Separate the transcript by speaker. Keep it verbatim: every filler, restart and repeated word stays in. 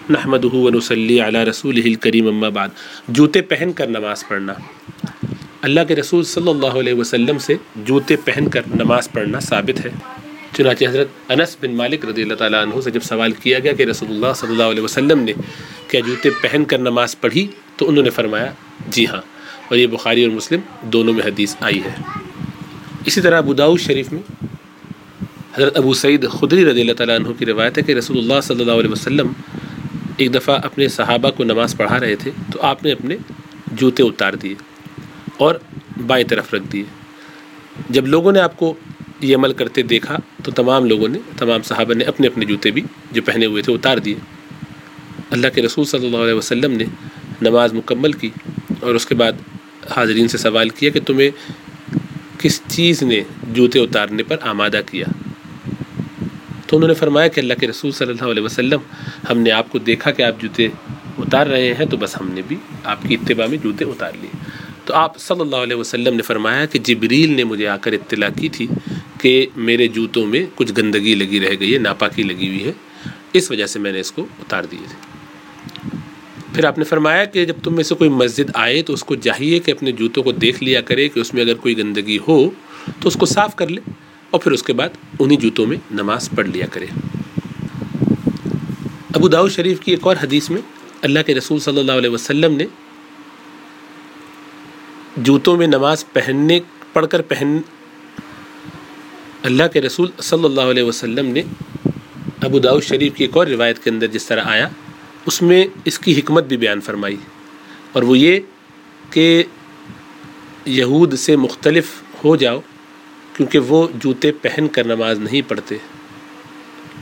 Speaker 1: نحمدہ ونصلی علی رسولہ الکریم اما بعد۔ جوتے پہن کر نماز پڑھنا، اللہ کے رسول صلی اللہ علیہ وسلم سے جوتے پہن کر نماز پڑھنا ثابت ہے۔ چنانچہ حضرت انس بن مالک رضی اللہ تعالیٰ عنہ سے جب سوال کیا گیا کہ رسول اللہ صلی اللہ علیہ وسلم نے کیا جوتے پہن کر نماز پڑھی، تو انہوں نے فرمایا جی ہاں، اور یہ بخاری اور مسلم دونوں میں حدیث آئی ہے۔ اسی طرح ابو داؤد شریف میں حضرت ابو سعید خدری رضی اللہ تعالیٰ عنہ کی روایت ہے کہ رسول اللہ صلی اللہ علیہ وسلم ایک دفعہ اپنے صحابہ کو نماز پڑھا رہے تھے تو آپ نے اپنے جوتے اتار دیے اور بائیں طرف رکھ دیے۔ جب لوگوں نے آپ کو یہ عمل کرتے دیکھا تو تمام لوگوں نے تمام صحابہ نے اپنے اپنے جوتے بھی جو پہنے ہوئے تھے اتار دیے۔ اللہ کے رسول صلی اللہ علیہ وسلم نے نماز مکمل کی اور اس کے بعد حاضرین سے سوال کیا کہ تمہیں کس چیز نے جوتے اتارنے پر آمادہ کیا؟ تو انہوں نے فرمایا کہ اللہ کے رسول صلی اللہ علیہ وسلم، ہم نے آپ کو دیکھا کہ آپ جوتے اتار رہے ہیں تو بس ہم نے بھی آپ کی اتباع میں جوتے اتار لیے۔ تو آپ صلی اللہ علیہ وسلم نے فرمایا کہ جبریل نے مجھے آ کر اطلاع کی تھی کہ میرے جوتوں میں کچھ گندگی لگی رہ گئی ہے، ناپاکی لگی ہوئی ہے، اس وجہ سے میں نے اس کو اتار دیے تھے۔ پھر آپ نے فرمایا کہ جب تم میں سے کوئی مسجد آئے تو اس کو چاہیے کہ اپنے جوتوں کو دیکھ لیا کرے کہ اس میں اگر کوئی گندگی ہو تو اس کو صاف کر لے اور پھر اس کے بعد انہی جوتوں میں نماز پڑھ لیا کرے۔ ابو داؤد شریف کی ایک اور حدیث میں اللہ کے رسول صلی اللہ علیہ وسلم نے جوتوں میں نماز پہننے پڑھ کر پہن اللہ کے رسول صلی اللہ علیہ وسلم نے ابو داؤد شریف کی ایک اور روایت کے اندر جس طرح آیا اس میں اس کی حکمت بھی بیان فرمائی، اور وہ یہ کہ یہود سے مختلف ہو جاؤ کیونکہ وہ جوتے پہن کر نماز نہیں پڑھتے۔